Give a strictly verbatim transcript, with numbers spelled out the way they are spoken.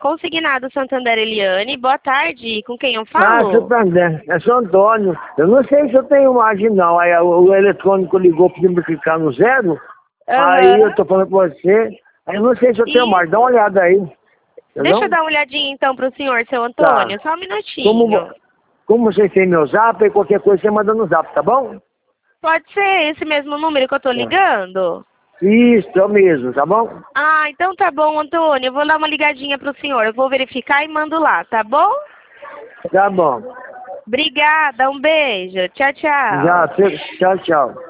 consignado Santander Eliane. Boa tarde. Com quem eu Ah, falo? Santander. É São Antônio. Eu não sei se eu tenho margem, não. Aí o, o eletrônico ligou pedindo pra clicar no zero. Aí eu Aham. tô falando com você. Aí eu não sei se eu tenho margem. Dá uma olhada aí. Deixa eu Entendeu? dar uma olhadinha então pro senhor, seu Tá. Antônio. Só um Como, minutinho. como vocês têm meu zap, aí qualquer coisa você manda no zap, tá bom? Pode ser esse mesmo número que eu tô Tá. ligando? Isso, é o mesmo, tá bom? Ah, então tá bom, Antônio. Eu vou dar uma ligadinha pro senhor. Eu vou verificar e mando lá, tá bom? Tá bom. Obrigada, um beijo. Tchau, tchau. Já, tchau, tchau.